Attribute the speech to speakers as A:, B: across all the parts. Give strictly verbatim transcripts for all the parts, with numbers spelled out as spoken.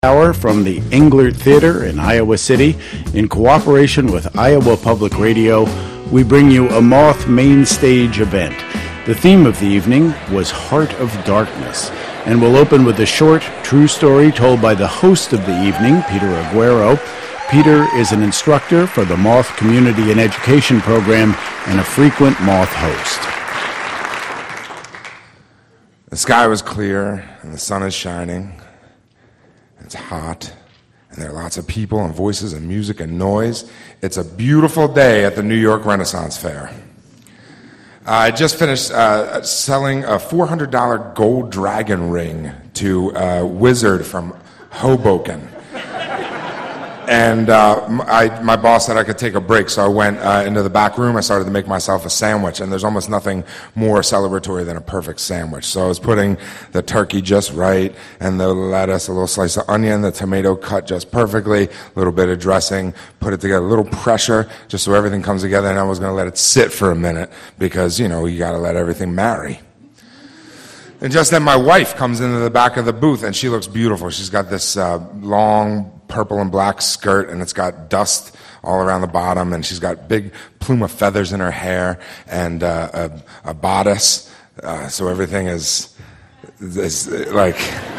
A: Hour from the Englert Theater in Iowa City. In cooperation with Iowa Public Radio, we bring you a Moth main stage event. The theme of the evening was Heart of Darkness, and we'll open with a short, true story told by the host of the evening, Peter Aguero. Peter is an instructor for the Moth Community and Education Program and a frequent Moth host.
B: The sky was clear, and the sun is shining. It's hot, and there are lots of people and voices and music and noise. It's a beautiful day at the New York Renaissance Fair. Uh, I just finished uh, selling a four hundred dollars gold dragon ring to a wizard from Hoboken. And uh, I, my boss said I could take a break, so I went uh, into the back room. I started to make myself a sandwich, and there's almost nothing more celebratory than a perfect sandwich. So I was putting the turkey just right, and the lettuce, a little slice of onion, the tomato cut just perfectly, a little bit of dressing, put it together, a little pressure, just so everything comes together, and I was going to let it sit for a minute, because, you know, you got to let everything marry. And just then my wife comes into the back of the booth, and she looks beautiful. She's got this uh, long purple and black skirt, and it's got dust all around the bottom, and she's got big plume of feathers in her hair, and uh, a, a bodice, uh, so everything is, is like,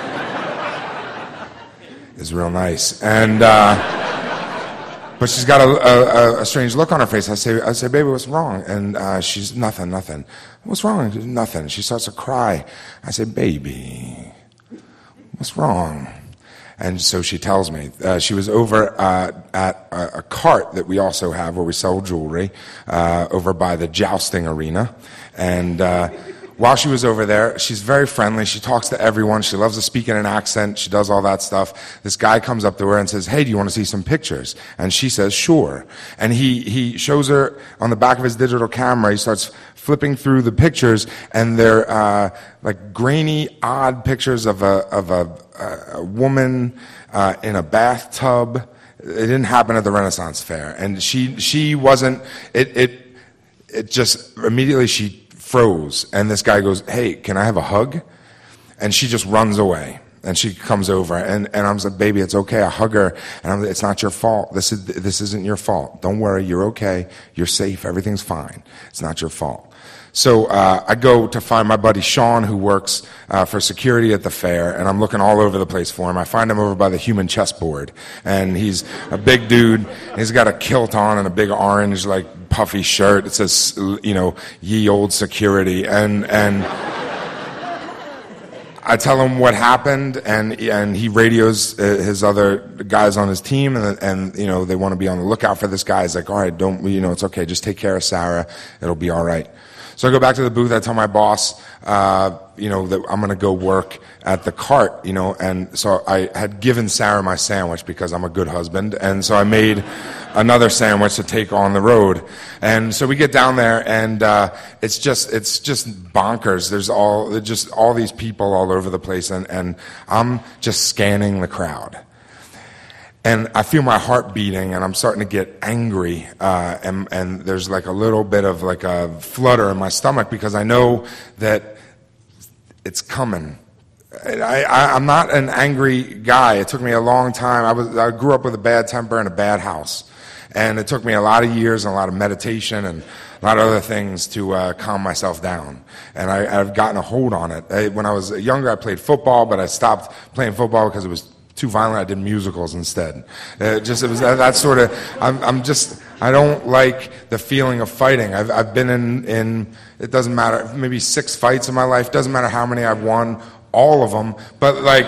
B: is real nice. And, uh, but she's got a, a, a strange look on her face. I say, I say, baby, what's wrong? And uh, she's, nothing, nothing. What's wrong? Nothing. She starts to cry. I say, baby, what's wrong? And so she tells me. Uh, she was over uh, at a, a cart that we also have where we sell jewelry uh, over by the jousting arena. And uh, while she was over there, she's very friendly. She talks to everyone. She loves to speak in an accent. She does all that stuff. This guy comes up to her and says, hey, do you want to see some pictures? And she says, sure. And he, he shows her on the back of his digital camera. He starts flipping through the pictures, and they're uh, like grainy, odd pictures of a of a, a woman uh, in a bathtub. It didn't happen at the Renaissance Fair, and she she wasn't. It it it just immediately she froze, and this guy goes, "Hey, can I have a hug?" And she just runs away. And she comes over, and, and I'm like, baby, it's okay. I hug her, and I'm like, it's not your fault. This is this isn't your fault. Don't worry, you're okay. You're safe. Everything's fine. It's not your fault. So uh, I go to find my buddy Sean, who works uh, for security at the fair, and I'm looking all over the place for him. I find him over by the human chessboard, and he's a big dude. He's got a kilt on and a big orange, like, puffy shirt. It says, you know, ye old security, and and. I tell him what happened, and and he radios uh, his other guys on his team, and and you know they want to be on the lookout for this guy. He's like, all right, don't you know it's okay, just take care of Sarah, it'll be all right. So I go back to the booth. I tell my boss, uh, you know, that I'm going to go work at the cart, you know, and so I had given Sarah my sandwich because I'm a good husband, and so I made another sandwich to take on the road. And so we get down there, and uh, it's just it's just bonkers. There's all just all these people all over the place, and, and I'm just scanning the crowd. And I feel my heart beating, and I'm starting to get angry, uh, and, and there's like a little bit of like a flutter in my stomach because I know that it's coming. I, I, I'm not an angry guy. It took me a long time. I was I grew up with a bad temper and a bad house, and it took me a lot of years and a lot of meditation and a lot of other things to uh, calm myself down. And I, I've gotten a hold on it. I, when I was younger, I played football, but I stopped playing football because it was too violent. I did musicals instead. Uh, just it was that, that sort of. I'm, I'm just. I don't like the feeling of fighting. I've, I've been in, in. It doesn't matter. Maybe six fights in my life. Doesn't matter how many I've won. All of them. But like.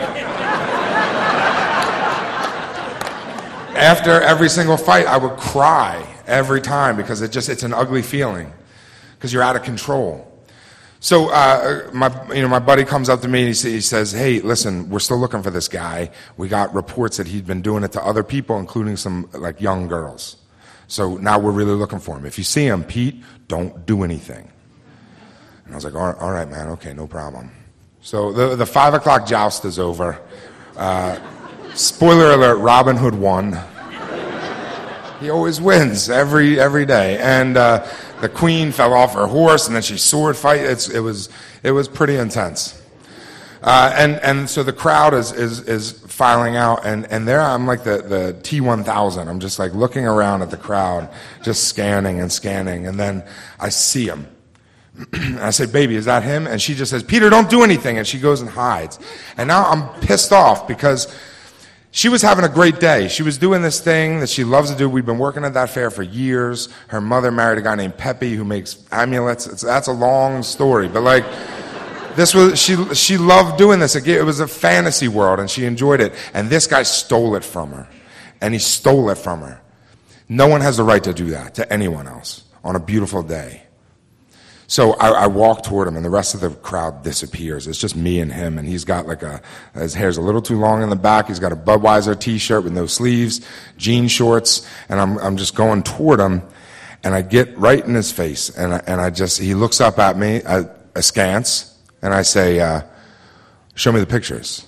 B: After every single fight, I would cry every time because it just. It's an ugly feeling. Because you're out of control. So uh, my, you know, my buddy comes up to me and he, he says, hey, listen, we're still looking for this guy. We got reports that he'd been doing it to other people, including some like young girls. So now we're really looking for him. If you see him, Pete, don't do anything. And I was like, all right, all right man, okay, no problem. So the, the five o'clock joust is over. Uh, spoiler alert, Robin Hood won. He always wins every every day. And uh, the queen fell off her horse, and then she sword fight. It's, it was it was pretty intense. Uh, and, and so the crowd is, is, is filing out, and, and there I'm like the, the T one thousand. I'm just like looking around at the crowd, just scanning and scanning, and then I see him. And I say, baby, is that him? And she just says, Peter, don't do anything. And she goes and hides. And now I'm pissed off because she was having a great day. She was doing this thing that she loves to do. We've been working at that fair for years. Her mother married a guy named Pepe who makes amulets. It's, that's a long story. But like, this was, she, she loved doing this. It was a fantasy world and she enjoyed it. And this guy stole it from her. And he stole it from her. No one has the right to do that to anyone else on a beautiful day. So I, I walk toward him, and the rest of the crowd disappears. It's just me and him, and he's got like a, his hair's a little too long in the back. He's got a Budweiser T-shirt with no sleeves, jean shorts, and I'm I'm just going toward him, and I get right in his face, and I, and I just, he looks up at me, I, askance, and I say, uh, show me the pictures.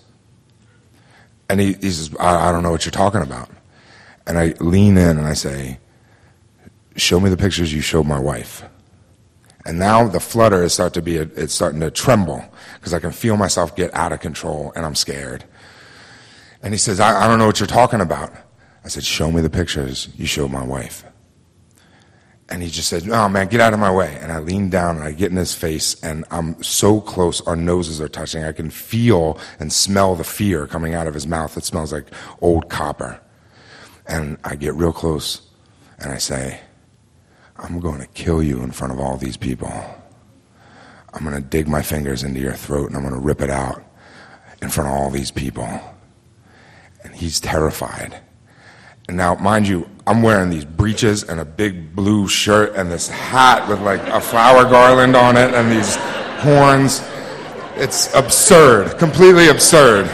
B: And he, he says, I, I don't know what you're talking about. And I lean in and I say, show me the pictures you showed my wife. And now the flutter is start to be, a, it's starting to tremble because I can feel myself get out of control and I'm scared. And he says, I, I don't know what you're talking about. I said, show me the pictures you showed my wife. And he just said, oh man, get out of my way. And I lean down and I get in his face and I'm so close, our noses are touching. I can feel and smell the fear coming out of his mouth. It smells like old copper. And I get real close and I say, I'm going to kill you in front of all these people. I'm going to dig my fingers into your throat and I'm going to rip it out in front of all these people. And he's terrified. And now, mind you, I'm wearing these breeches and a big blue shirt and this hat with like a flower garland on it and these horns. It's absurd, completely absurd.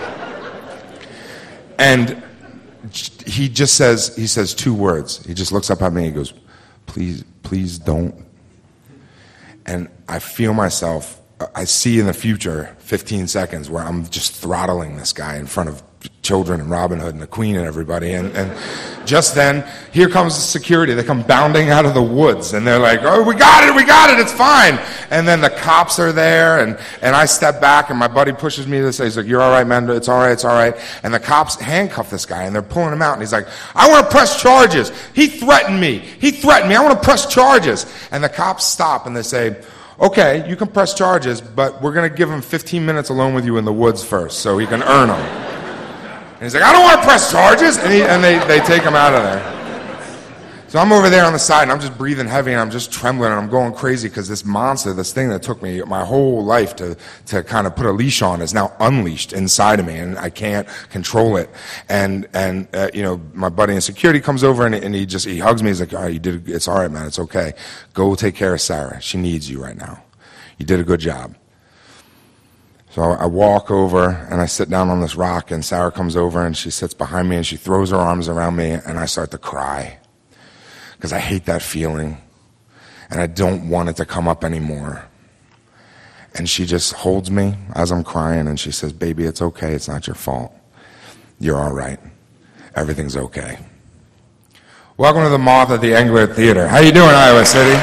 B: And he just says, he says two words. He just looks up at me and he goes, please, please don't. And I feel myself, I see in the future fifteen seconds where I'm just throttling this guy in front of children and Robin Hood and the Queen and everybody. And, and just then, here comes the security. They come bounding out of the woods and they're like, oh, we got it, we got it, it's fine. And then the cops are there and, and I step back and my buddy pushes me to say, he's like, you're all right, man, it's all right, it's all right. And the cops handcuff this guy and they're pulling him out and he's like, I want to press charges. He threatened me. He threatened me. I want to press charges. And the cops stop and they say, okay, you can press charges, but we're going to give him fifteen minutes alone with you in the woods first so he can earn them. And he's like, I don't want to press charges. And, he, and they, they take him out of there. So I'm over there on the side, and I'm just breathing heavy, and I'm just trembling, and I'm going crazy because this monster, this thing that took me my whole life to, to kind of put a leash on is now unleashed inside of me, and I can't control it. And, and uh, you know, my buddy in security comes over, and, and he just he hugs me. He's like, all right, you did, it's all right, man. It's okay. Go take care of Sarah. She needs you right now. You did a good job. So I walk over and I sit down on this rock and Sarah comes over and she sits behind me and she throws her arms around me and I start to cry because I hate that feeling and I don't want it to come up anymore. And she just holds me as I'm crying and she says, baby, it's okay. It's not your fault. You're all right. Everything's okay. Welcome to the Moth at the Englert Theater. How you doing, Iowa City?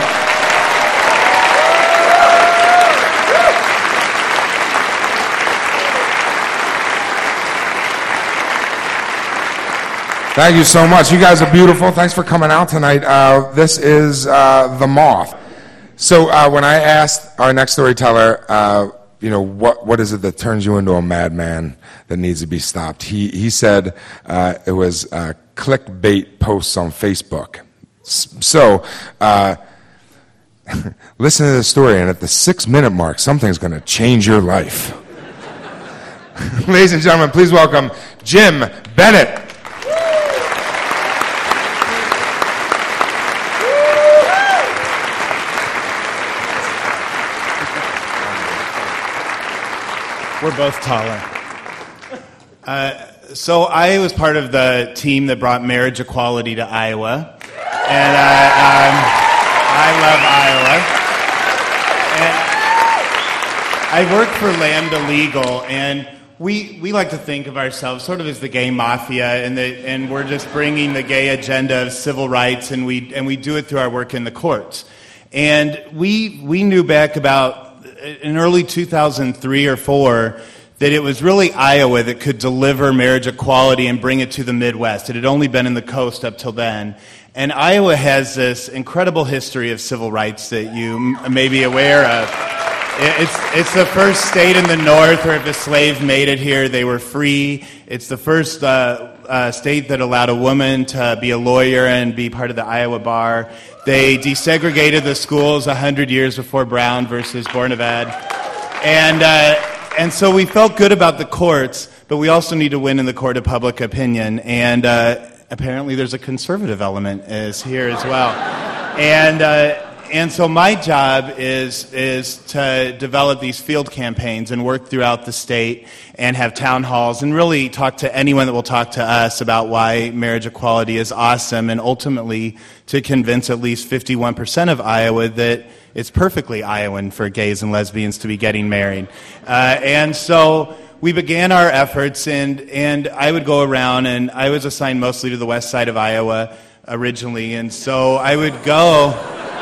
B: Thank you so much. You guys are beautiful. Thanks for coming out tonight. Uh, this is uh, The Moth. So uh, when I asked our next storyteller, uh, you know, what what is it that turns you into a madman that needs to be stopped? He he said uh, it was uh, clickbait posts on Facebook. So uh, listen to the story, and at the six-minute mark, something's going to change your life. Ladies and gentlemen, please welcome Jim Bennett.
C: We're both taller. Uh, so I was part of the team that brought marriage equality to Iowa. And uh, um, I love Iowa. And I work for Lambda Legal, and we we like to think of ourselves sort of as the gay mafia, and the, and we're just bringing the gay agenda of civil rights, and we and we do it through our work in the courts. And we we knew back about in early two thousand three or four that it was really Iowa that could deliver marriage equality and bring it to the Midwest. It had only been in the coast up till then. And Iowa has this incredible history of civil rights that you m- may be aware of. It's, it's the first state in the North where if a slave made it here, they were free. It's the first uh, uh, state that allowed a woman to be a lawyer and be part of the Iowa bar. They desegregated the schools one hundred years before Brown versus Board of Ed. And, uh, and so we felt good about the courts, but we also need to win in the court of public opinion. And uh, apparently there's a conservative element is here as well. And... Uh, And so my job is is to develop these field campaigns and work throughout the state and have town halls and really talk to anyone that will talk to us about why marriage equality is awesome, and ultimately to convince at least fifty-one percent of Iowa that it's perfectly Iowan for gays and lesbians to be getting married. Uh, and so we began our efforts, and, and I would go around, and I was assigned mostly to the west side of Iowa originally, and so I would go...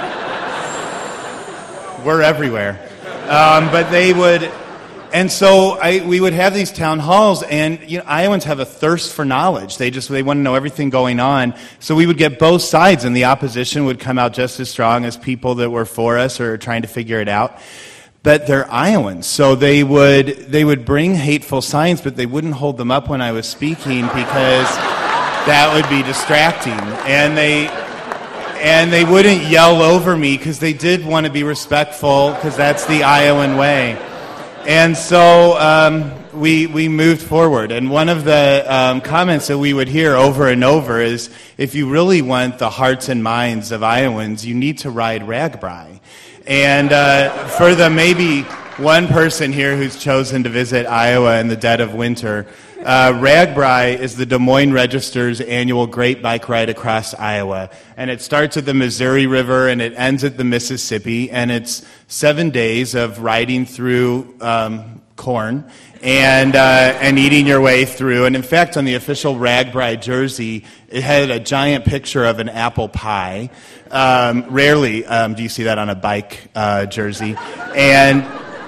C: We're everywhere. Um, but they would, and so I, we would have these town halls, and you know, Iowans have a thirst for knowledge. They just, they want to know everything going on. So we would get both sides, and the opposition would come out just as strong as people that were for us or trying to figure it out. But they're Iowans, so they would, they would bring hateful signs, but they wouldn't hold them up when I was speaking because that would be distracting. And they... And they wouldn't yell over me because they did want to be respectful, because that's the Iowan way. And so um, we we moved forward. And one of the um, comments that we would hear over and over is, if you really want the hearts and minds of Iowans, you need to ride RAGBRAI. And uh, for the maybe one person here who's chosen to visit Iowa in the dead of winter, Uh, RAGBRAI is the Des Moines Register's annual Great Bike Ride across Iowa. And it starts at the Missouri River and it ends at the Mississippi. And it's seven days of riding through um, corn and uh, and eating your way through. And in fact, on the official RAGBRAI jersey, it had a giant picture of an apple pie. Um, rarely um, do you see that on a bike uh, jersey. And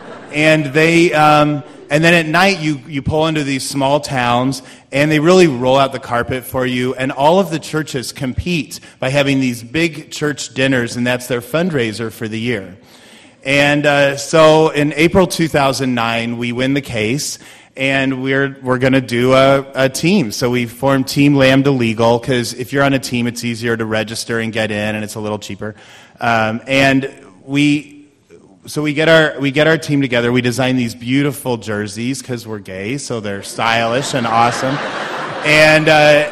C: and they... Um, And then at night, you, you pull into these small towns, and they really roll out the carpet for you. And all of the churches compete by having these big church dinners, and that's their fundraiser for the year. And uh, so in April two thousand nine, we win the case, and we're we're going to do a, a team. So we formed Team Lambda Legal, because if you're on a team, it's easier to register and get in, and it's a little cheaper. Um, and we... So we get our we get our team together. We design these beautiful jerseys because we're gay, so they're stylish and awesome. And uh,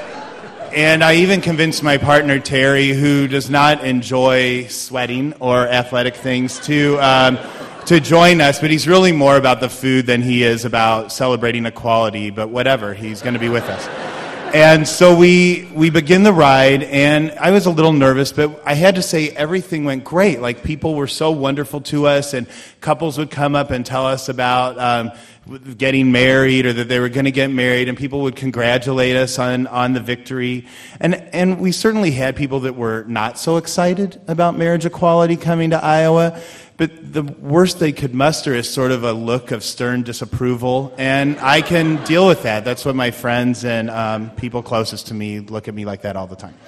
C: and I even convinced my partner Terry, who does not enjoy sweating or athletic things, to um, to join us. But he's really more about the food than he is about celebrating equality. But whatever, he's going to be with us. And so we we begin the ride, and I was a little nervous, but I had to say everything went great. Like, people were so wonderful to us, and couples would come up and tell us about um, getting married or that they were going to get married, and people would congratulate us on, on the victory. And and we certainly had people that were not so excited about marriage equality coming to Iowa. But the worst they could muster is sort of a look of stern disapproval, and I can deal with that. That's what my friends and um, people closest to me look at me like that all the time.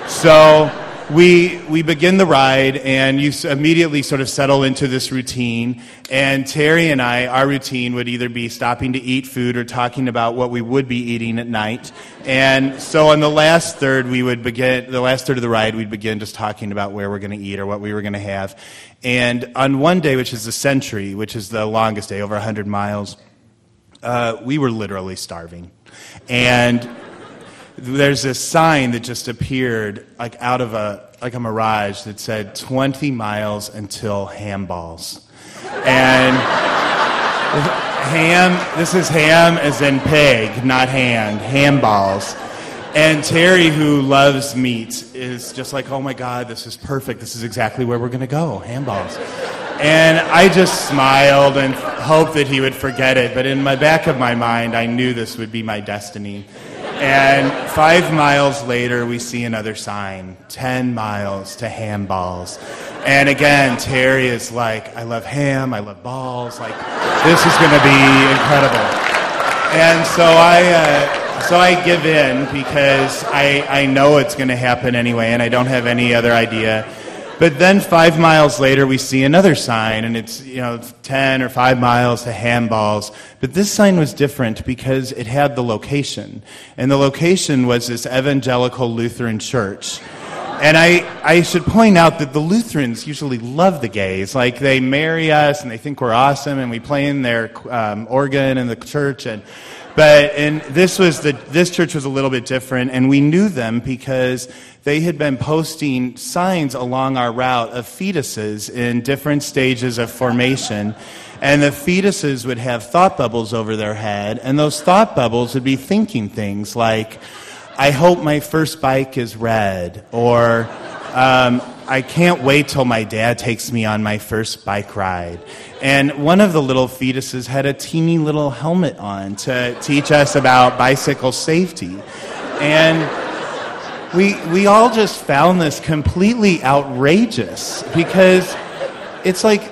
C: So we we begin the ride, and you immediately sort of settle into this routine. And Terry and I, our routine would either be stopping to eat food or talking about what we would be eating at night. And so on the last third, we would begin the last third of the ride, we'd begin just talking about where we're going to eat or what we were going to have. And on one day, which is the Century, which is the longest day, over one hundred miles, uh, we were literally starving. And there's this sign that just appeared like out of a like a mirage that said twenty miles until ham balls. And ham, this is ham as in pig, not hand, ham balls. And Terry, who loves meat, is just like, oh my God, this is perfect. This is exactly where we're going to go, ham balls. And I just smiled and hoped that he would forget it. But in my back of my mind, I knew this would be my destiny. And five miles later, we see another sign, ten miles to ham balls. And again, Terry is like, I love ham, I love balls, like, this is going to be incredible. And so I, uh, so I give in because I, I know it's going to happen anyway, and I don't have any other idea. But then five miles later, we see another sign, and it's, you know, ten or five miles to handballs. But this sign was different because it had the location. And the location was this evangelical Lutheran church. And I, I should point out that the Lutherans usually love the gays. Like, they marry us, and they think we're awesome, and we play in their um, organ in the church. And But and this was the this church was a little bit different, and we knew them because they had been posting signs along our route of fetuses in different stages of formation. And the fetuses would have thought bubbles over their head, and those thought bubbles would be thinking things like, I hope my first bike is red, or um, I can't wait till my dad takes me on my first bike ride. And one of the little fetuses had a teeny little helmet on to teach us about bicycle safety. And we we all just found this completely outrageous because it's like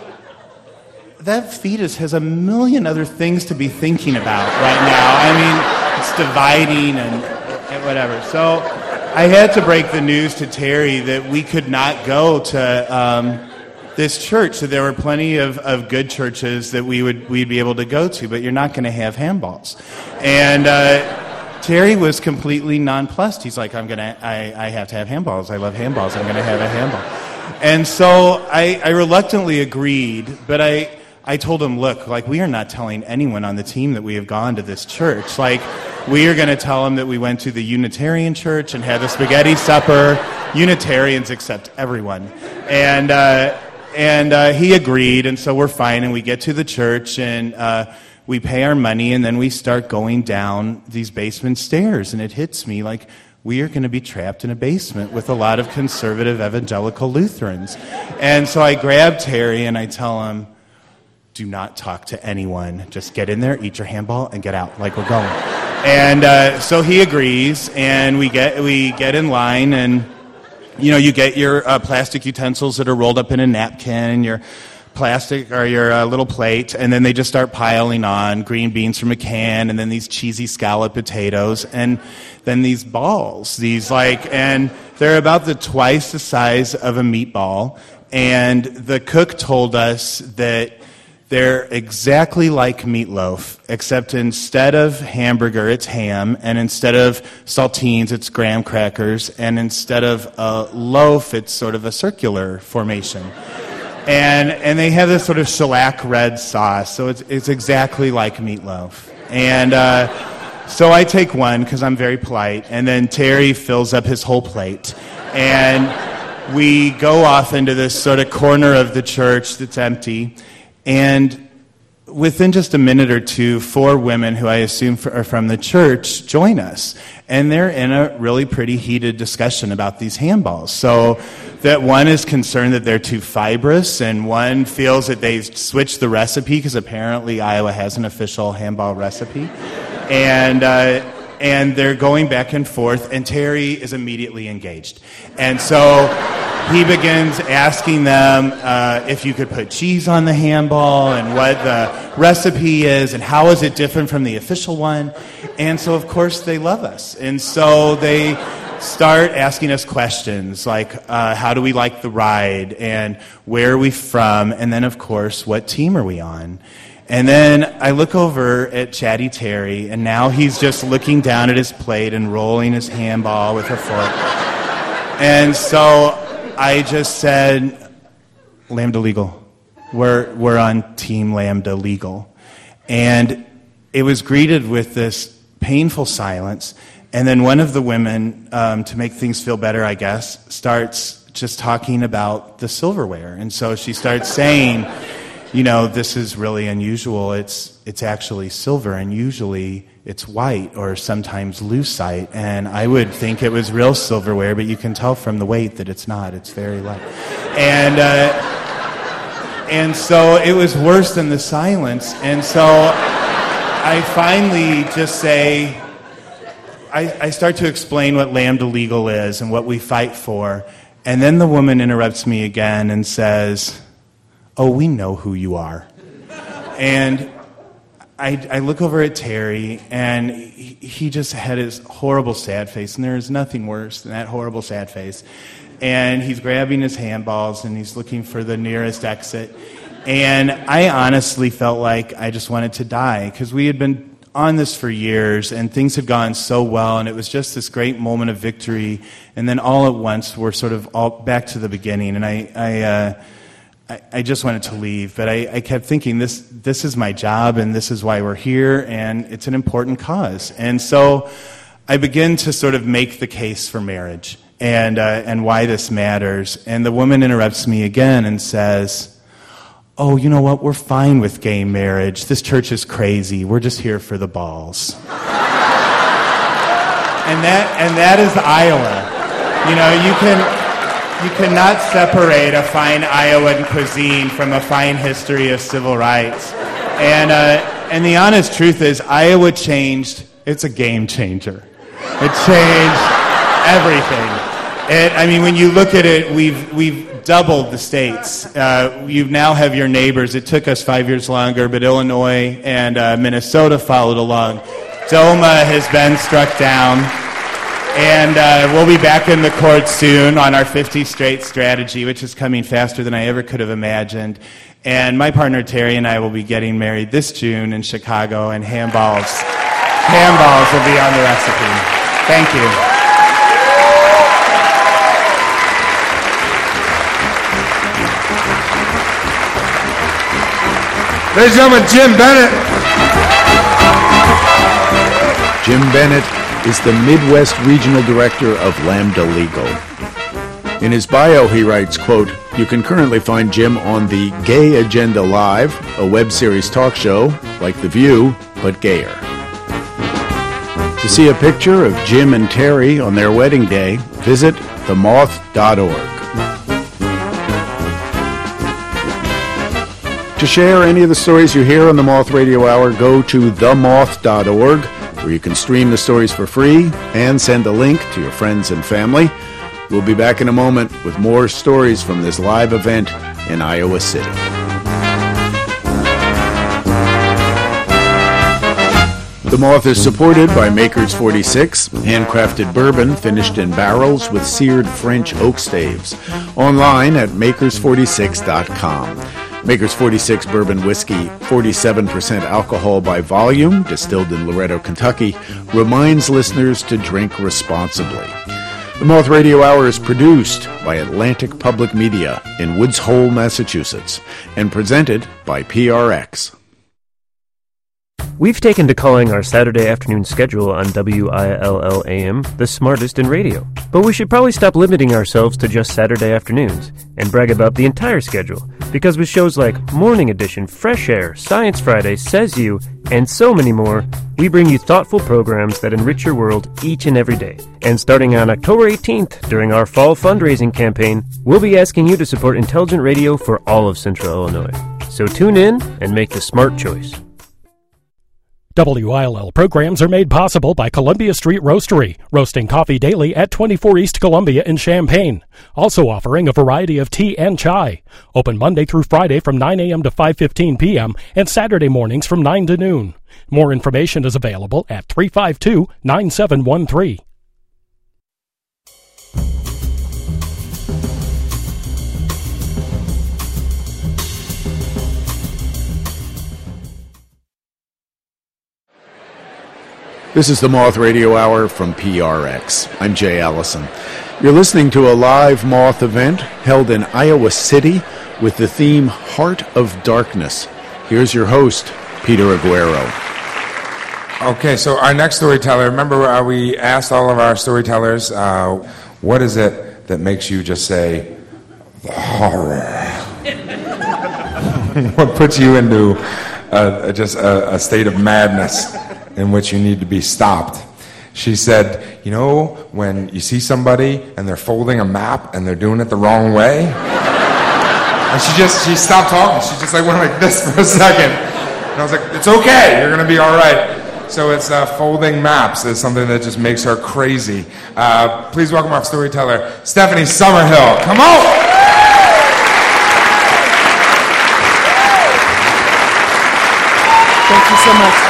C: that fetus has a million other things to be thinking about right now. I mean, it's dividing and, and whatever. So I had to break the news to Terry that we could not go to um, this church. So there were plenty of, of good churches that we would we'd be able to go to, but you're not going to have handballs. And uh, Terry was completely nonplussed. He's like, I'm gonna, I, I have to have handballs. I love handballs. I'm gonna have a handball. And so I, I reluctantly agreed, but I, I told him, look, like, we are not telling anyone on the team that we have gone to this church. Like, we are going to tell them that we went to the Unitarian church and had the spaghetti supper. Unitarians accept everyone. And uh, and uh, he agreed, and so we're fine, and we get to the church, and uh, we pay our money, and then we start going down these basement stairs, and it hits me like, we are going to be trapped in a basement with a lot of conservative evangelical Lutherans. And so I grab Terry, and I tell him, do not talk to anyone. Just get in there, eat your handball, and get out. Like, we're going. And uh, so he agrees, and we get we get in line, and you know, you get your uh, plastic utensils that are rolled up in a napkin, your plastic or your uh, little plate, and then they just start piling on green beans from a can, and then these cheesy scalloped potatoes, and then these balls, these like, and they're about the twice the size of a meatball. And the cook told us that they're exactly like meatloaf, except instead of hamburger, it's ham, and instead of saltines, it's graham crackers, and instead of a loaf, it's sort of a circular formation. And and they have this sort of shellac red sauce, so it's it's exactly like meatloaf. And uh, so I take one because I'm very polite, and then Terry fills up his whole plate, and we go off into this sort of corner of the church that's empty. And within just a minute or two, four women who I assume are from the church join us. And they're in a really pretty heated discussion about these handballs. So that one is concerned that they're too fibrous, and one feels that they've switched the recipe because apparently Iowa has an official handball recipe. And uh, and they're going back and forth, and Terry is immediately engaged. And so he begins asking them uh, if you could put cheese on the handball and what the recipe is and how is it different from the official one. And so, of course, they love us. And so they start asking us questions like, uh, how do we like the ride? And where are we from? And then, of course, what team are we on? And then I look over at Chatty Terry, and now he's just looking down at his plate and rolling his handball with a fork. And so I just said, Lambda Legal. We're we're on Team Lambda Legal. And it was greeted with this painful silence. And then one of the women, um, to make things feel better, I guess, starts just talking about the silverware. And so she starts saying, you know, this is really unusual. It's it's actually silver, and usually it's white or sometimes lucite. And I would think it was real silverware, but you can tell from the weight that it's not. It's very light. And uh, and so it was worse than the silence. And so I finally just say, I, I start to explain what Lambda Legal is and what we fight for. And then the woman interrupts me again and says, "Oh, we know who you are." And I, I look over at Terry, and he, he just had his horrible sad face, and there is nothing worse than that horrible sad face. And he's grabbing his handballs, and he's looking for the nearest exit. And I honestly felt like I just wanted to die, because we had been on this for years, and things had gone so well, and it was just this great moment of victory. And then all at once, we're sort of all back to the beginning, and I... I uh, I, I just wanted to leave, but I, I kept thinking, this this is my job, and this is why we're here, and it's an important cause. And so I began to sort of make the case for marriage and uh, and why this matters. And the woman interrupts me again and says, "Oh, you know what? We're fine with gay marriage. This church is crazy. We're just here for the balls." and that and that is Iowa. You know, you can. You cannot separate a fine Iowan cuisine from a fine history of civil rights. And uh, and the honest truth is, Iowa changed. It's a game changer. It changed everything. It, I mean, when you look at it, we've we've doubled the states. Uh, you now have your neighbors. It took us five years longer, but Illinois and uh, Minnesota followed along. DOMA has been struck down. And uh, we'll be back in the court soon on our fifty straight strategy, which is coming faster than I ever could have imagined. And my partner Terry and I will be getting married this June in Chicago, and handballs, handballs will be on the recipe. Thank you.
B: Ladies and gentlemen, Jim Bennett.
A: Jim Bennett is the Midwest Regional Director of Lambda Legal. In his bio, he writes, quote, "You can currently find Jim on the Gay Agenda Live, a web series talk show like The View, but gayer. To see a picture of Jim and Terry on their wedding day, visit the moth dot org. To share any of the stories you hear on the Moth Radio Hour, go to the moth dot org, where you can stream the stories for free and send a link to your friends and family. We'll be back in a moment with more stories from this live event in Iowa City. The Moth is supported by Makers forty-six, handcrafted bourbon finished in barrels with seared French oak staves. Online at makers forty-six dot com. Makers forty-six Bourbon Whiskey, forty-seven percent alcohol by volume, distilled in Loretto, Kentucky, reminds listeners to drink responsibly. The Moth Radio Hour is produced by Atlantic Public Media in Woods Hole, Massachusetts, and presented by P R X.
D: We've taken to calling our Saturday afternoon schedule on W I L L A M the smartest in radio. But we should probably stop limiting ourselves to just Saturday afternoons and brag about the entire schedule, because with shows like Morning Edition, Fresh Air, Science Friday, Says You, and so many more, we bring you thoughtful programs that enrich your world each and every day. And starting on October eighteenth, during our fall fundraising campaign, we'll be asking you to support intelligent radio for all of Central Illinois. So tune in and make the smart choice.
E: W I L L programs are made possible by Columbia Street Roastery, roasting coffee daily at twenty-four East Columbia in Champaign. Also offering a variety of tea and chai. Open Monday through Friday from nine a.m. to five fifteen p.m. and Saturday mornings from nine to noon. More information is available at three five two, nine seven one three.
A: This is the Moth Radio Hour from P R X. I'm Jay Allison. You're listening to a live Moth event held in Iowa City with the theme Heart of Darkness. Here's your host, Peter Aguero.
B: Okay, so our next storyteller, remember uh, we asked all of our storytellers, uh, what is it that makes you just say, the horror? What puts you into uh, just a, a state of madness in which you need to be stopped? She said, you know, when you see somebody and they're folding a map and they're doing it the wrong way, and she just, she stopped talking. She just like went like this for a second. And I was like, it's okay, you're going to be all right. So it's uh, folding maps is something that just makes her crazy. Uh, please welcome our storyteller, Stephanie Summerhill. Come on!
F: Thank you so much.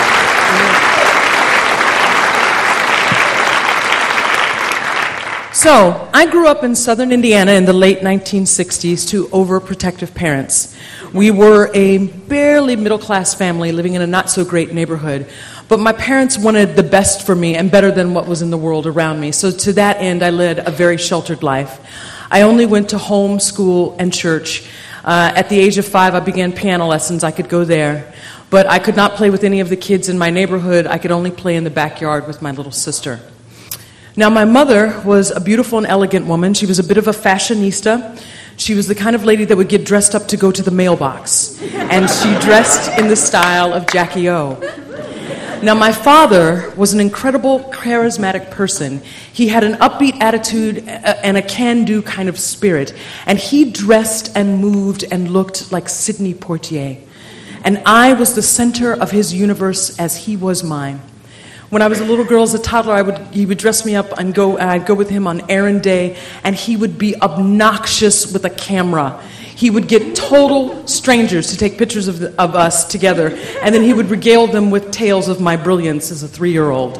F: So, I grew up in southern Indiana in the late nineteen sixties to overprotective parents. We were a barely middle-class family living in a not-so-great neighborhood, but my parents wanted the best for me and better than what was in the world around me. So to that end, I led a very sheltered life. I only went to home, school, and church. Uh, at the age of five, I began piano lessons. I could go there. But I could not play with any of the kids in my neighborhood. I could only play in the backyard with my little sister. Now, my mother was a beautiful and elegant woman. She was a bit of a fashionista. She was the kind of lady that would get dressed up to go to the mailbox. And she dressed in the style of Jackie O. Now, my father was an incredible, charismatic person. He had an upbeat attitude and a can-do kind of spirit. And he dressed and moved and looked like Sidney Poitier. And I was the center of his universe as he was mine. When I was a little girl, as a toddler, I would, he would dress me up and go, and I'd go with him on errand day, and he would be obnoxious with a camera. He would get total strangers to take pictures of, the, of us together, and then he would regale them with tales of my brilliance as a three-year-old.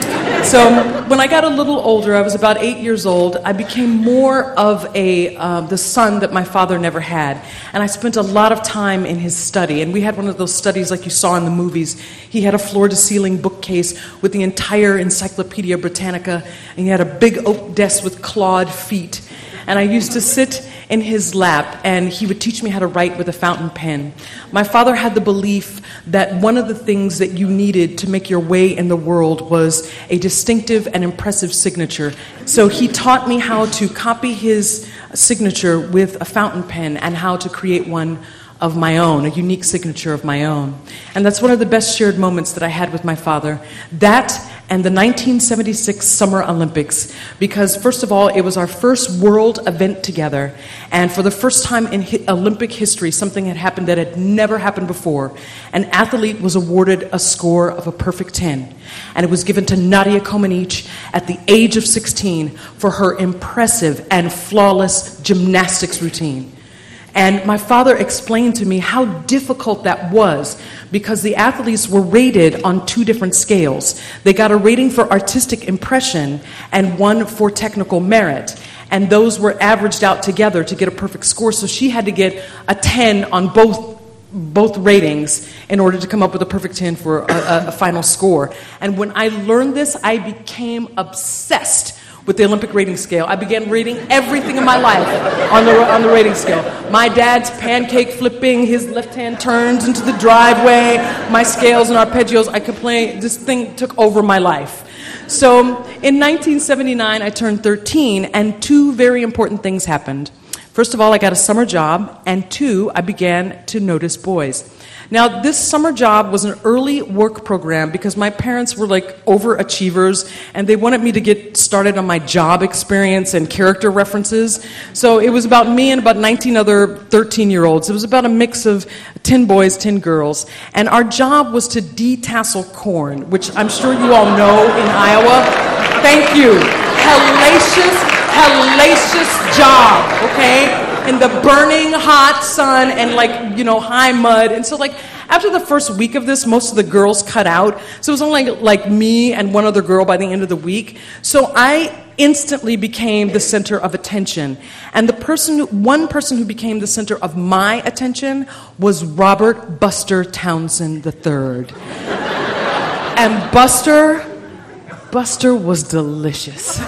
F: So when I got a little older, I was about eight years old, I became more of a uh, the son that my father never had. And I spent a lot of time in his study. And we had one of those studies like you saw in the movies. He had a floor-to-ceiling bookcase with the entire Encyclopedia Britannica. And he had a big oak desk with clawed feet. And I used to sit in his lap, and he would teach me how to write with a fountain pen. My father had the belief that one of the things that you needed to make your way in the world was a distinctive and impressive signature. So he taught me how to copy his signature with a fountain pen and how to create one of my own, a unique signature of my own. And that's one of the best shared moments that I had with my father. That and the nineteen seventy-six Summer Olympics, because first of all, it was our first world event together, and for the first time in hi- Olympic history, something had happened that had never happened before. An athlete was awarded a score of a perfect ten, and it was given to Nadia Comaneci at the age of sixteen for her impressive and flawless gymnastics routine. And my father explained to me how difficult that was because the athletes were rated on two different scales. They got a rating for artistic impression and one for technical merit. And those were averaged out together to get a perfect score. So she had to get a ten on both both ratings in order to come up with a perfect ten for a, a, a final score. And when I learned this, I became obsessed with the Olympic rating scale. I began rating everything in my life on the on the rating scale. My dad's pancake flipping, his left hand turns into the driveway, my scales and arpeggios. I could play, this thing took over my life. So in nineteen seventy-nine, I turned thirteen, and two very important things happened. First of all, I got a summer job, and two, I began to notice boys. Now, this summer job was an early work program because my parents were like overachievers and they wanted me to get started on my job experience and character references. So it was about me and about nineteen other thirteen-year-olds. It was about a mix of ten boys, ten girls. And our job was to detassel corn, which I'm sure you all know in Iowa. Thank you. Hellacious, hellacious job, okay? In the burning hot sun and like, you know, high mud. And so like after the first week of this, most of the girls cut out. So it was only like, like me and one other girl by the end of the week. So I instantly became the center of attention. And the person, who, one person who became the center of my attention was Robert Buster Townsend the third. And Buster, Buster was delicious.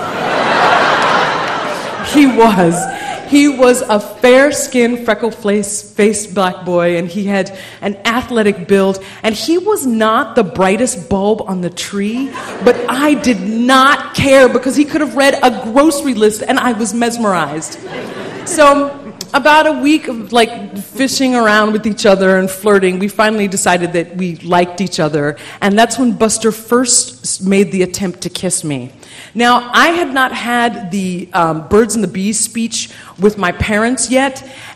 F: He was. He was a fair-skinned, freckle-faced black boy, and he had an athletic build. And he was not the brightest bulb on the tree, but I did not care because he could have read a grocery list, and I was mesmerized. So about a week of like fishing around with each other and flirting, we finally decided that we liked each other. And that's when Buster first made the attempt to kiss me. Now, I had not had the um, birds and the bees speech with my parents yet,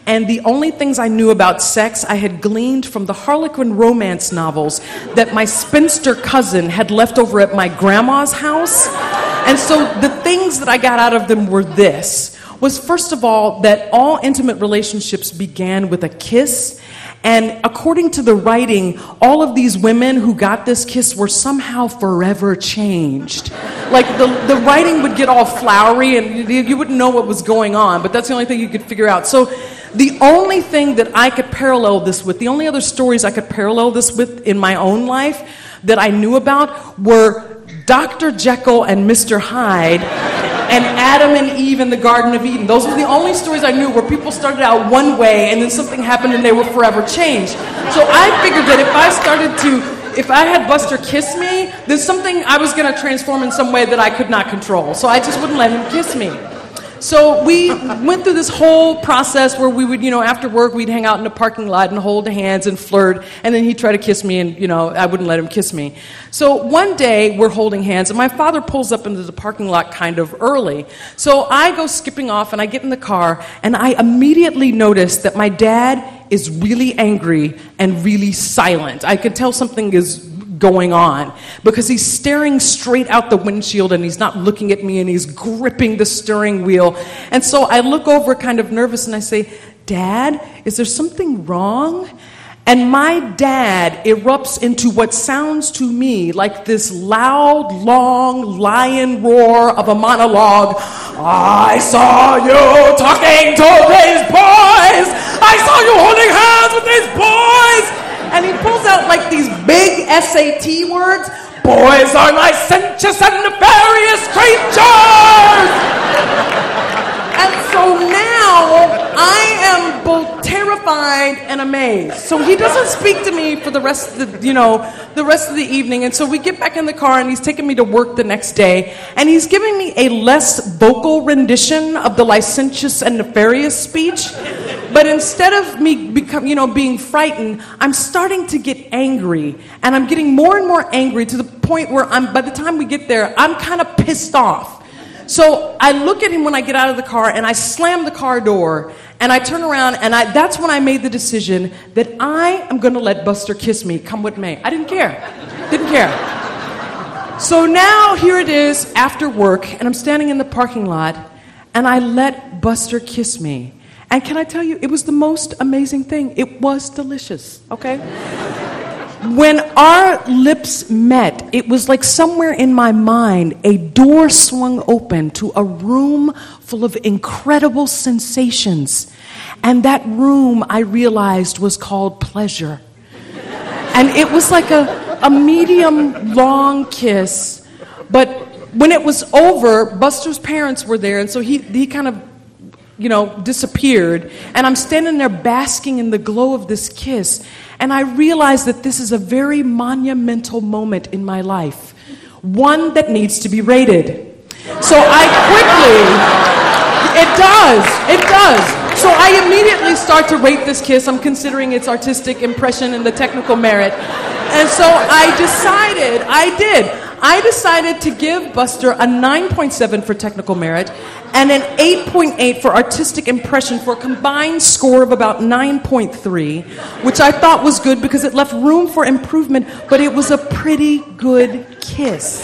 F: And the only things I knew about sex I had gleaned from the Harlequin romance novels that my spinster cousin had left over at my grandma's house. And so the things that I got out of them were this, was first of all, that all intimate relationships began with a kiss. And according to the writing, all of these women who got this kiss were somehow forever changed. Like the, the writing would get all flowery and you, you wouldn't know what was going on, but that's the only thing you could figure out. So the only thing that I could parallel this with, the only other stories I could parallel this with in my own life that I knew about were Doctor Jekyll and Mister Hyde and Adam and Eve in the Garden of Eden. Those were the only stories I knew where people started out one way and then something happened and they were forever changed. So I figured that if I started to, if I had Buster kiss me, there's something I was going to transform in some way that I could not control. So I just wouldn't let him kiss me. So we went through this whole process where we would, you know, after work, we'd hang out in the parking lot and hold hands and flirt, and then he'd try to kiss me, and, you know, I wouldn't let him kiss me. So one day, we're holding hands, and my father pulls up into the parking lot kind of early. So I go skipping off, and I get in the car, and I immediately notice that my dad is really angry and really silent. I could tell something is going on because he's staring straight out the windshield and he's not looking at me and he's gripping the steering wheel. And so I look over kind of nervous and I say, "Dad, is there something wrong?" And my dad erupts into what sounds to me like this loud, long lion roar of a monologue. "I saw you talking to these boys! I saw you holding hands with these boys!" And he pulls out like these big S A T words. "Boys are licentious and nefarious creatures!" And so now I am both terrified and amazed. So he doesn't speak to me for the rest of the, you know, the rest of the evening. And so we get back in the car and he's taking me to work the next day. And he's giving me a less vocal rendition of the licentious and nefarious speech. But instead of me become, you know, being frightened, I'm starting to get angry. And I'm getting more and more angry to the point where I'm, by the time we get there, I'm kind of pissed off. So I look at him when I get out of the car and I slam the car door and I turn around and I, that's when I made the decision that I am going to let Buster kiss me, come what may. I didn't care. Didn't care. So now here it is after work and I'm standing in the parking lot and I let Buster kiss me. And can I tell you, it was the most amazing thing. It was delicious, okay? When our lips met, it was like somewhere in my mind, a door swung open to a room full of incredible sensations. And that room, I realized, was called pleasure. And it was like a, a medium long kiss. But when it was over, Buster's parents were there, and so he, he kind of, you know, disappeared. And I'm standing there basking in the glow of this kiss. And I realized that this is a very monumental moment in my life. One that needs to be rated. So I quickly, it does, it does. So I immediately start to rate this kiss. I'm considering its artistic impression and the technical merit. And so I decided, I did. I decided to give Buster a nine point seven for technical merit and an eight point eight for artistic impression for a combined score of about nine point three, which I thought was good because it left room for improvement, but it was a pretty good kiss.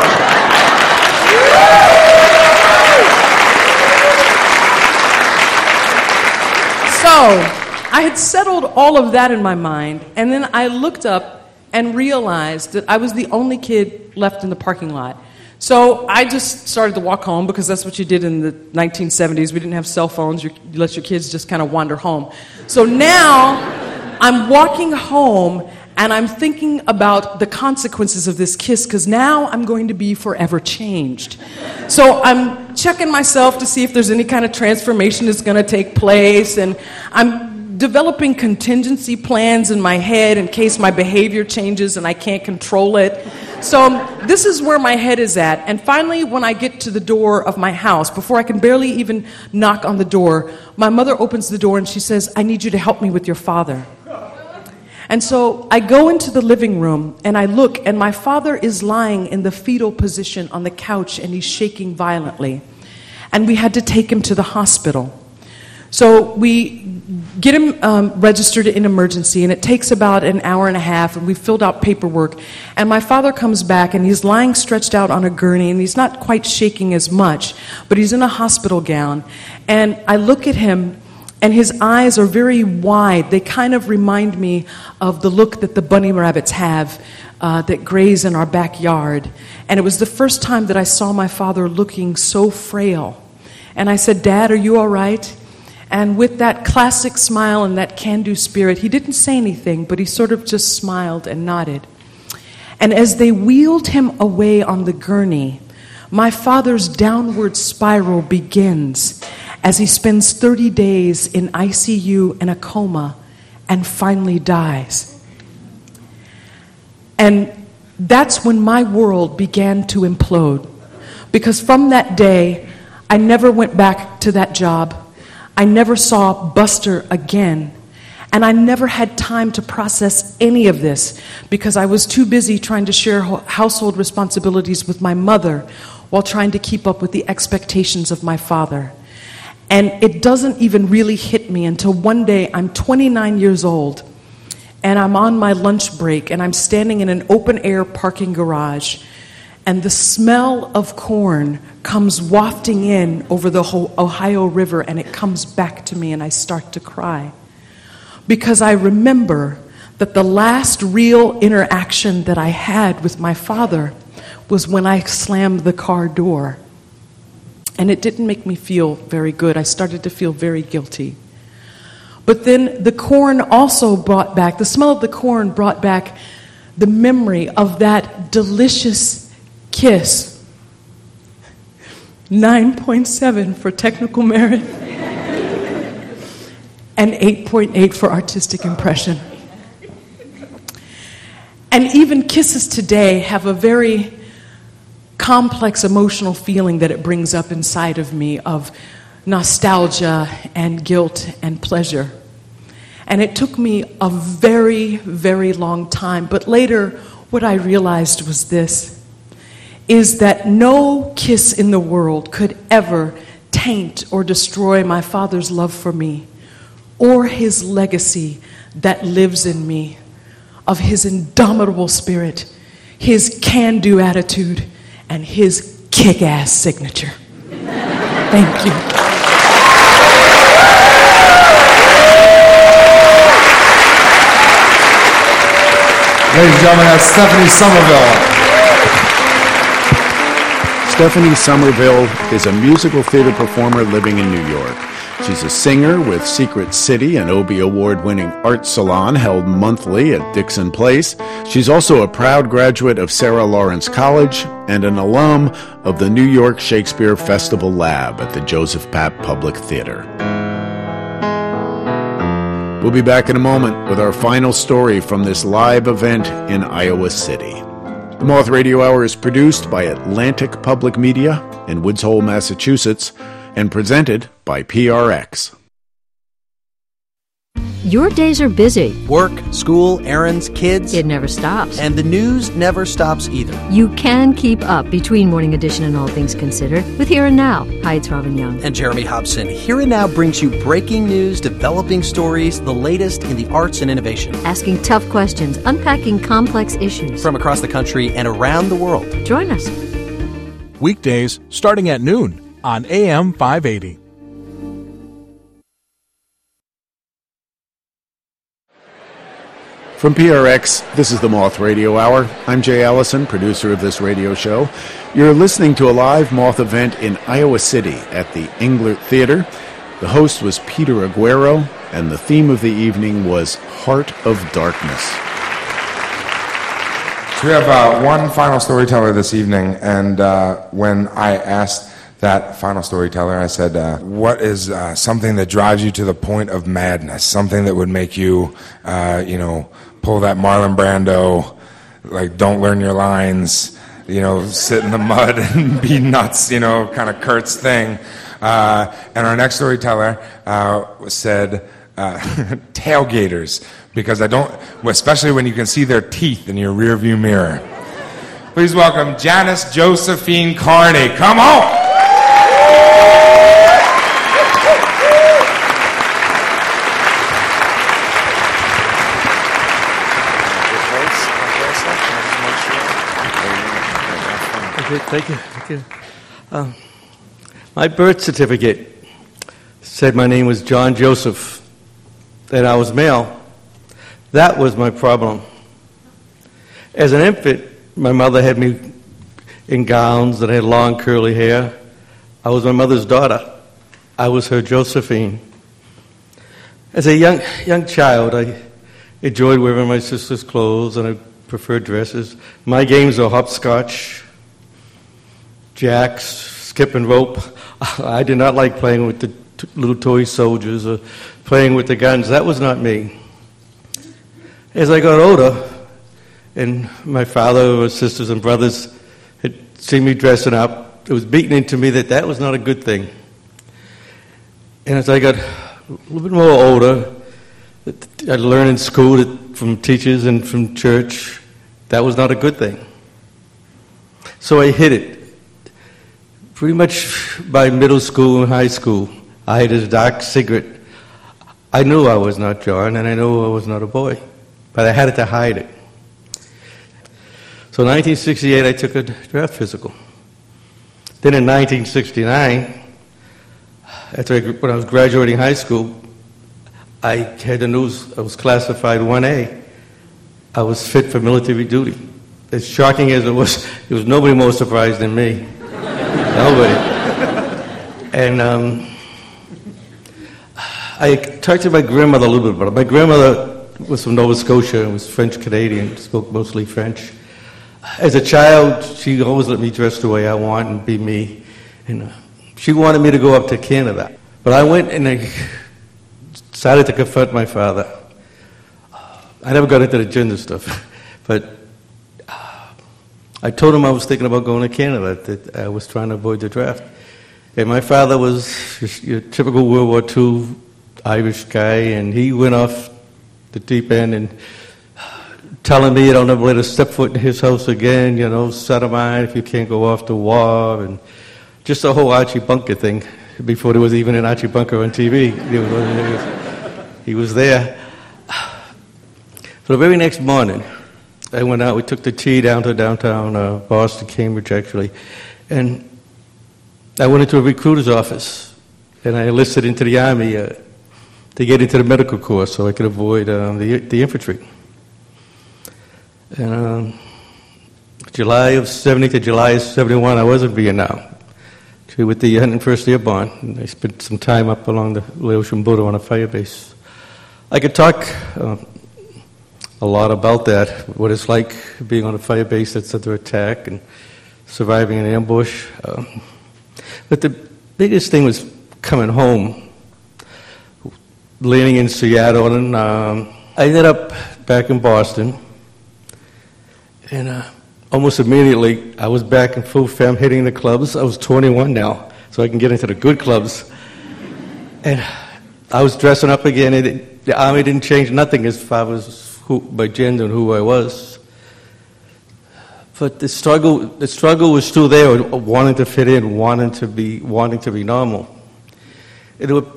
F: So, I had settled all of that in my mind, and then I looked up and realized that I was the only kid left in the parking lot. So I just started to walk home because that's what you did in the nineteen seventies. We didn't have cell phones. You let your kids just kind of wander home. So now I'm walking home and I'm thinking about the consequences of this kiss because now I'm going to be forever changed. So I'm checking myself to see if there's any kind of transformation that's going to take place, and I'm developing contingency plans in my head in case my behavior changes and I can't control it. So this is where my head is at. And finally, when I get to the door of my house, before I can barely even knock on the door, my mother opens the door and she says, "I need you to help me with your father." And so I go into the living room and I look, and my father is lying in the fetal position on the couch and he's shaking violently. And we had to take him to the hospital. So we get him um, registered in emergency, and it takes about an hour and a half, and we filled out paperwork. And my father comes back, and he's lying stretched out on a gurney, and he's not quite shaking as much, but he's in a hospital gown. And I look at him, and his eyes are very wide. They kind of remind me of the look that the bunny rabbits have uh, that graze in our backyard. And it was the first time that I saw my father looking so frail. And I said, "Dad, are you all right?" And with that classic smile and that can-do spirit, he didn't say anything, but he sort of just smiled and nodded. And as they wheeled him away on the gurney, my father's downward spiral begins as he spends thirty days in I C U in a coma and finally dies. And that's when my world began to implode. Because from that day, I never went back to that job. I never saw Buster again, and I never had time to process any of this because I was too busy trying to share household responsibilities with my mother while trying to keep up with the expectations of my father. And it doesn't even really hit me until one day I'm twenty-nine years old, and I'm on my lunch break, and I'm standing in an open-air parking garage, and the smell of corn comes wafting in over the Ohio River, and it comes back to me, and I start to cry. Because I remember that the last real interaction that I had with my father was when I slammed the car door. And it didn't make me feel very good. I started to feel very guilty. But then the corn also brought back, the smell of the corn brought back the memory of that delicious kiss. nine point seven for technical merit and eight point eight for artistic impression. And even kisses today have a very complex emotional feeling that it brings up inside of me of nostalgia and guilt and pleasure. And it took me a very, very long time. But later, what I realized was this, is that no kiss in the world could ever taint or destroy my father's love for me or his legacy that lives in me of his indomitable spirit, his can-do attitude, and his kick-ass signature. Thank you.
B: Ladies and gentlemen, that's Stephanie Somerville.
A: Stephanie Somerville is a musical theater performer living in New York. She's a singer with Secret City, an Obie Award-winning art salon held monthly at Dixon Place. She's also a proud graduate of Sarah Lawrence College and an alum of the New York Shakespeare Festival Lab at the Joseph Papp Public Theater. We'll be back in a moment with our final story from this live event in Iowa City. The Moth Radio Hour is produced by Atlantic Public Media in Woods Hole, Massachusetts, and presented by P R X.
G: Your days are busy.
H: Work, school, errands, kids.
G: It never stops.
H: And the news never stops either.
G: You can keep up between Morning Edition and All Things Considered with Here and Now. Hi, it's Robin Young.
H: And Jeremy Hobson. Here and Now brings you breaking news, developing stories, the latest in the arts and innovation.
G: Asking tough questions, unpacking complex issues.
H: From across the country and around the world.
G: Join us.
I: Weekdays starting at noon on A M five eighty.
A: From P R X, this is the Moth Radio Hour. I'm Jay Allison, producer of this radio show. You're listening to a live Moth event in Iowa City at the Englert Theater. The host was Peter Aguero, and the theme of the evening was Heart of Darkness.
B: So we have uh, one final storyteller this evening, and uh, when I asked that final storyteller, I said, uh, what is uh, something that drives you to the point of madness? Something that would make you, uh, you know, pull that Marlon Brando, like, don't learn your lines, you know, sit in the mud and be nuts, you know, kind of Kurt's thing. Uh, and our next storyteller uh, said, uh, tailgaters, because I don't, especially when you can see their teeth in your rearview mirror. Please welcome Janice Josephine Carney. Come on!
J: Okay, thank you. Thank you. Um, my birth certificate said my name was John Joseph, that I was male. That was my problem. As an infant, my mother had me in gowns that had long curly hair. I was my mother's daughter. I was her Josephine. As a young young child, I enjoyed wearing my sister's clothes, and I preferred dresses. My games were hopscotch, jacks, skipping rope. I did not like playing with the t- little toy soldiers or playing with the guns. That was not me. As I got older, and my father or sisters and brothers had seen me dressing up, it was beaten into me that that was not a good thing. And as I got a little bit more older, I learned in school that from teachers and from church that was not a good thing. So I hid it. Pretty much by middle school and high school, I had this dark secret. I knew I was not John, and I knew I was not a boy, but I had to hide it. So in nineteen sixty-eight, I took a draft physical. Then in nineteen sixty-nine, after I, when I was graduating high school, I had the news I was classified one A. I was fit for military duty. As shocking as it was, there was nobody more surprised than me. Nobody. And um, I talked to my grandmother a little bit about it. My grandmother was from Nova Scotia and was French-Canadian, spoke mostly French. As a child, she always let me dress the way I want and be me. And uh, she wanted me to go up to Canada. But I went and I decided to confront my father. I never got into the gender stuff, but uh, I told him I was thinking about going to Canada, that I was trying to avoid the draft. And my father was your typical World War Two Irish guy, and he went off the deep end and telling me, I'll never let a step foot in his house again, you know, sodomite if you can't go off to war, and just the whole Archie Bunker thing, before there was even an Archie Bunker on T V. He was, he was there. So the very next morning, I went out, we took the T down to downtown uh, Boston, Cambridge actually, and I went into a recruiter's office, and I enlisted into the Army uh, to get into the medical corps so I could avoid um, the, the infantry. And um, July of seventy to July of seventy-one, I was in Vietnam, actually with the one hundred first Airborne, and I spent some time up along the Laotian border on a fire base. I could talk uh, a lot about that, what it's like being on a fire base that's under attack and surviving an ambush. Um, but the biggest thing was coming home, landing in Seattle, and um, I ended up back in Boston. And uh, almost immediately, I was back in full fam hitting the clubs. I was twenty-one now, so I can get into the good clubs. And I was dressing up again, and it, the Army didn't change nothing as far as who, my gender and who I was. But the struggle, the struggle was still there, wanting to fit in, wanting to be, wanting to be normal. There were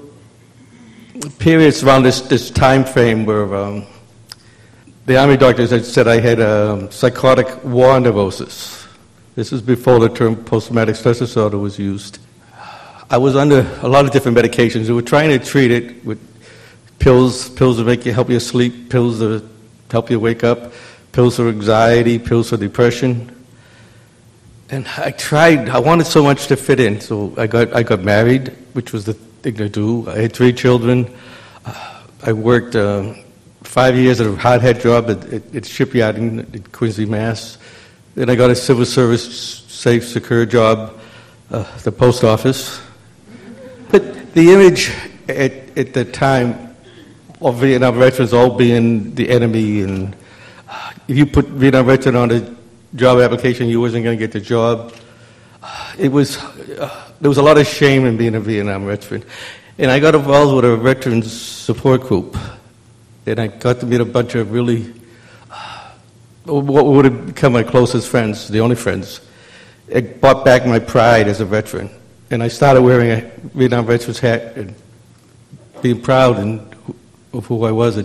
J: periods around this, this time frame where um, the Army doctors had said I had a psychotic war neurosis. This is before the term post-traumatic stress disorder was used. I was under a lot of different medications. They were trying to treat it with pills, pills to make you help you sleep, pills to help you wake up, pills for anxiety, pills for depression. And I tried, I wanted so much to fit in. So I got I got married, which was the thing to do. I had three children. Uh, I worked uh, five years at a hardhead job at, at, at Shipyard in, in Quincy, Mass. Then I got a civil service, safe, secure job uh, at the post office. But the image at, at the time of Vietnam veterans all being the enemy, and uh, if you put Vietnam veteran on a job application, you wasn't going to get the job. Uh, it was uh, there was a lot of shame in being a Vietnam veteran, and I got involved with a veterans support group, and I got to meet a bunch of really uh, what would have become my closest friends, the only friends. It brought back my pride as a veteran, and I started wearing a Vietnam veterans hat and being proud and of who I was.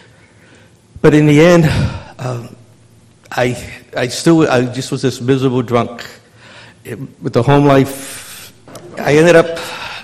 J: But in the end, um, I I still I just was this miserable drunk. it, with the home life, I ended up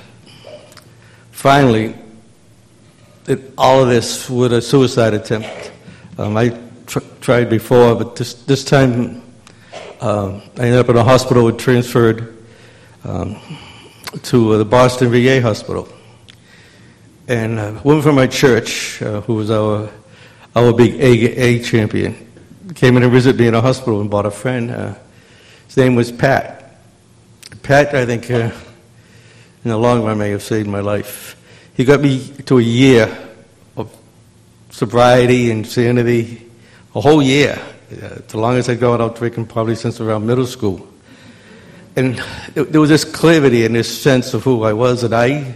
J: finally in all of this with a suicide attempt. Um, I tr- tried before, but this this time um, I ended up in a hospital and transferred um, to uh, the Boston V A hospital. And a woman from my church, uh, who was our our big A, A champion, came in to visit me in a hospital and brought a friend. Uh, his name was Pat. Pat, I think, uh, in the long run, may have saved my life. He got me to a year of sobriety and sanity, a whole year. Uh, the longest I'd gone without drinking probably since around middle school. And it, there was this clarity and this sense of who I was, and I...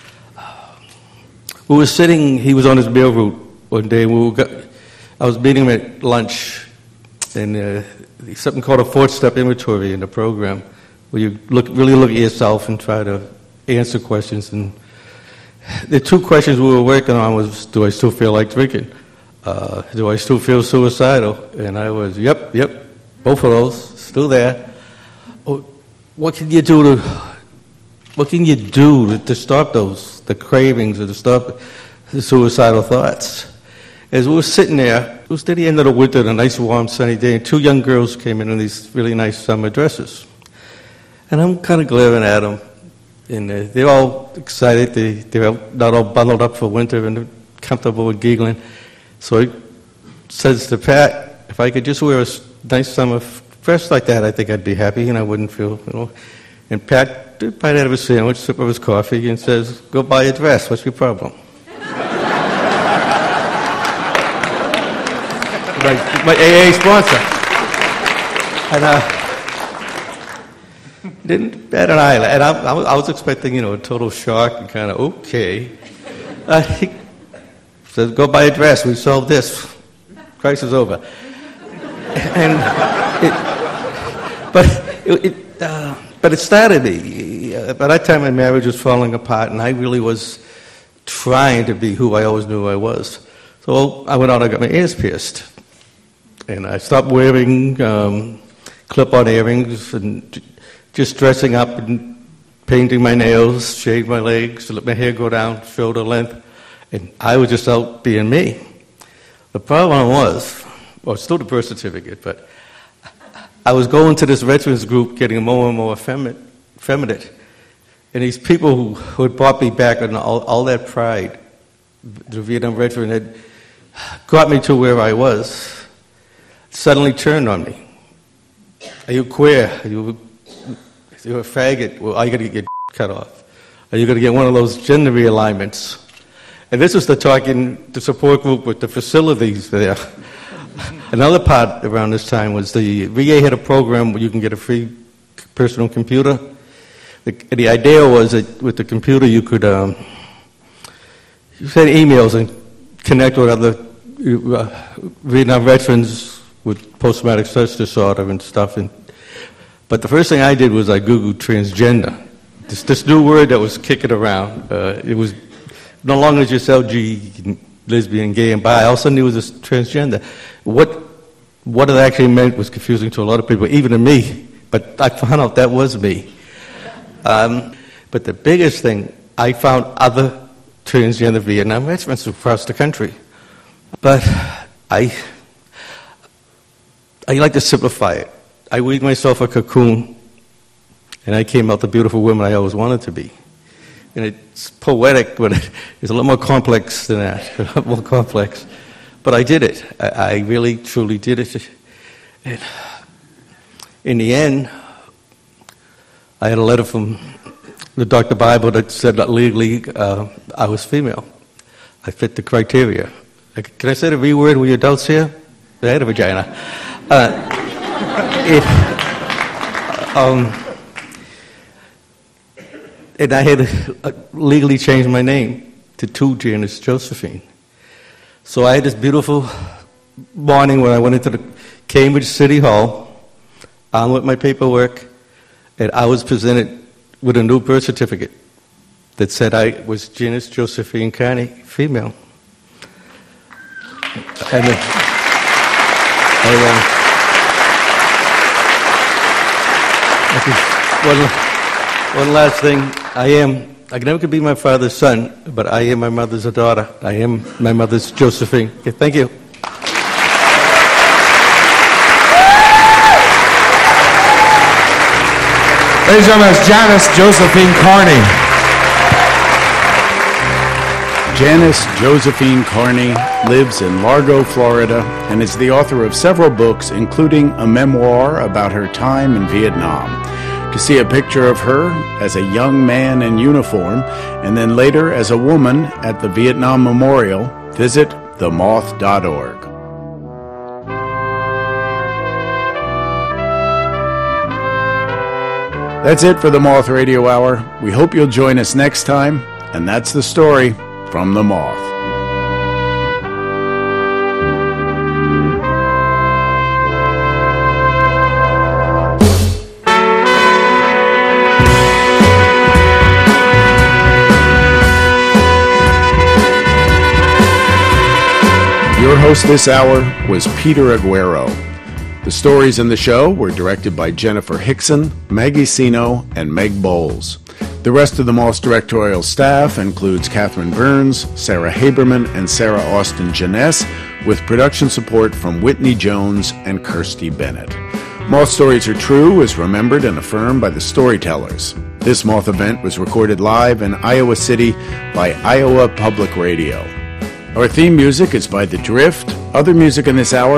J: We were sitting, he was on his mail route one day, and we were got, I was meeting him at lunch, and uh, something called a four-step inventory in the program, where you look, really look at yourself and try to answer questions. And the two questions we were working on was, do I still feel like drinking? Uh, do I still feel suicidal? And I was, yep, yep, both of those, still there. What can you do to, what can you do to, to stop those, the cravings, or to stop the suicidal thoughts? As we were sitting there, it was at the end of the winter, a nice warm sunny day, and two young girls came in in these really nice summer dresses. And I'm kind of glaring at them, and uh, they're all excited. They, they're not all bundled up for winter and they're comfortable and giggling. So he says to Pat, if I could just wear a nice summer dress like that, I think I'd be happy and I wouldn't feel, you know. And Pat did bite out of his sandwich, sip of his coffee, and says, go buy a dress. What's your problem? my, my A A sponsor. And uh, didn't bat an eyelid. And I, I, was, I was expecting, you know, a total shock and kind of, okay. Uh, he says, go buy a dress. We solved this. Crisis over. And it, but it, it uh, but it started me. Uh, by that time, my marriage was falling apart, and I really was trying to be who I always knew I was. So I went out and I got my ears pierced. And I stopped wearing um, clip-on earrings and just dressing up and painting my nails, shaved my legs, let my hair go down, shoulder length. And I was just out being me. The problem was, well, still the birth certificate, but I was going to this veterans group getting more and more effeminate. effeminate. And these people who, who had brought me back and all, all that pride, the Vietnam veteran had got me to where I was, suddenly turned on me. Are you queer? Are you, are you a faggot? Well, are you going to get cut off? Are you going to get one of those gender realignments? And this was the talk in the support group with the facilities there. Another part around this time was the V A had a program where you can get a free personal computer. The, the idea was that with the computer you could um, you send emails and connect with other uh, Vietnam veterans with post-traumatic stress disorder and stuff. And, but the first thing I did was I Googled transgender. This, this new word that was kicking around. Uh, it was no longer just L G, lesbian, gay, and bi. All of a sudden it was this transgender. What, what it actually meant was confusing to a lot of people, even to me. But I found out that was me. Um, but the biggest thing, I found other transgender Vietnam veterans across the country. But I, I like to simplify it. I weaved myself a cocoon, and I came out the beautiful woman I always wanted to be. And it's poetic, but it's a lot more complex than that, a lot more complex. But I did it. I, I really, truly did it. And in the end, I had a letter from the Doctor Bible that said that legally uh, I was female. I fit the criteria. Can I say the V word with your adults here? I had a vagina. Uh, it, um, and I had to legally change my name to to Janice Josephine. So I had this beautiful morning when I went into the Cambridge City Hall, on with my paperwork, and I was presented with a new birth certificate that said I was Janice Josephine Carney, female. And then, I, uh, One, one last thing. I am, I never could be my father's son, but I am my mother's daughter. I am my mother's Josephine. Okay, thank you.
B: Ladies and gentlemen, it's Janice Josephine Carney.
A: Janice Josephine Carney lives in Largo, Florida, and is the author of several books, including a memoir about her time in Vietnam. To see a picture of her as a young man in uniform, and then later as a woman at the Vietnam Memorial, visit the moth dot org. That's it for the Moth Radio Hour. We hope you'll join us next time, and that's the story from the Moth. Your host this hour was Peter Aguero. The stories in the show were directed by Jennifer Hickson, Maggie Sino, and Meg Bowles. The rest of the Moth's directorial staff includes Catherine Burns, Sarah Haberman, and Sarah Austin Janess, with production support from Whitney Jones and Kirsty Bennett. Moth Stories Are True is remembered and affirmed by the storytellers. This Moth event was recorded live in Iowa City by Iowa Public Radio. Our theme music is by The Drift. Other music in this hour